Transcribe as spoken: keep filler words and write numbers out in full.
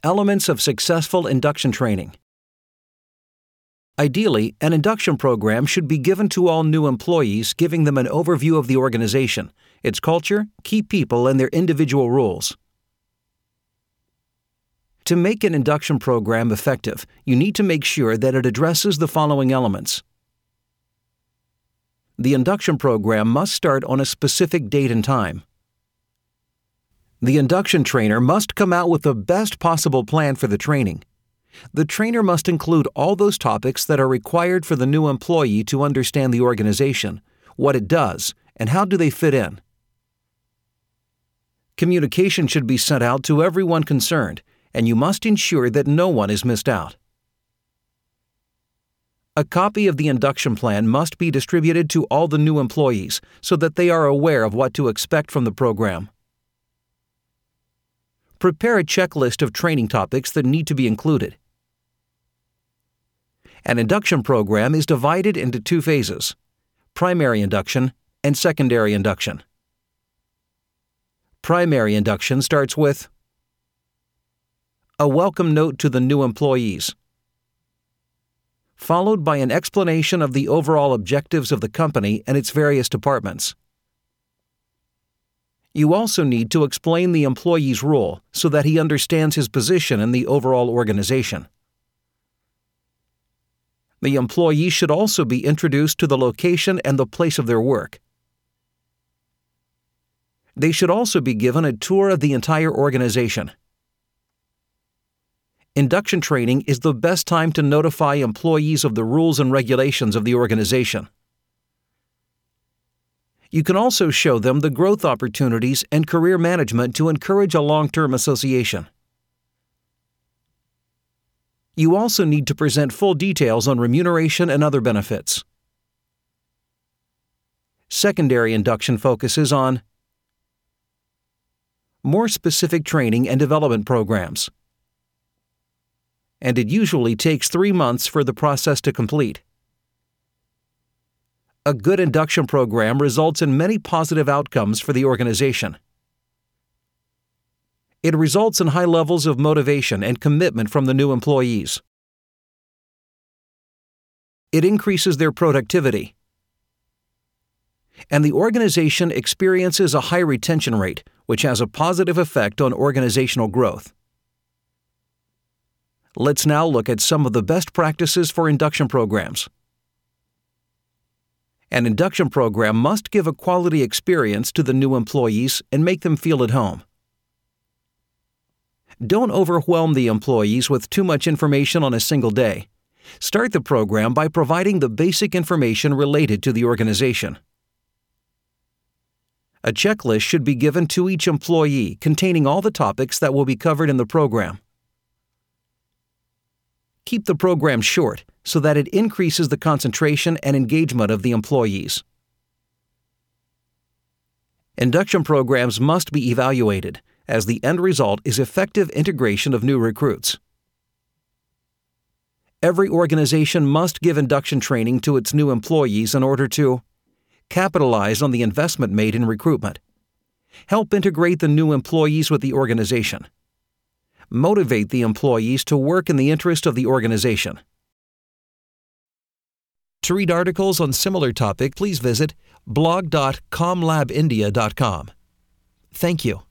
Elements of successful induction training. Ideally, an induction program should be given to all new employees, giving them an overview of the organization, its culture, key people, and their individual roles. To make an induction program effective, you need to make sure that it addresses the following elements. The induction program must start on a specific date and time. The induction trainer must come out with the best possible plan for the training. The trainer must include all those topics that are required for the new employee to understand the organization, what it does, and how do they fit in. Communication should be sent out to everyone concerned, and you must ensure that no one is missed out. A copy of the induction plan must be distributed to all the new employees so that they are aware of what to expect from the program. Prepare a checklist of training topics that need to be included. An induction program is divided into two phases: primary induction and secondary induction. Primary induction starts with a welcome note to the new employees, followed by an explanation of the overall objectives of the company and its various departments. You also need to explain the employee's role so that he understands his position in the overall organization. The employee should also be introduced to the location and the place of their work. They should also be given a tour of the entire organization. Induction training is the best time to notify employees of the rules and regulations of the organization. You can also show them the growth opportunities and career management to encourage a long-term association. You also need to present full details on remuneration and other benefits. Secondary induction focuses on more specific training and development programs, and it usually takes three months for the process to complete. A good induction program results in many positive outcomes for the organization. It results in high levels of motivation and commitment from the new employees. It increases their productivity. And the organization experiences a high retention rate, which has a positive effect on organizational growth. Let's now look at some of the best practices for induction programs. An induction program must give a quality experience to the new employees and make them feel at home. Don't overwhelm the employees with too much information on a single day. Start the program by providing the basic information related to the organization. A checklist should be given to each employee containing all the topics that will be covered in the program. Keep the program short so that it increases the concentration and engagement of the employees. Induction programs must be evaluated, as the end result is effective integration of new recruits. Every organization must give induction training to its new employees in order to capitalize on the investment made in recruitment, help integrate the new employees with the organization, motivate the employees to work in the interest of the organization. To read articles on similar topic, please visit blog dot com lab india dot com. Thank you.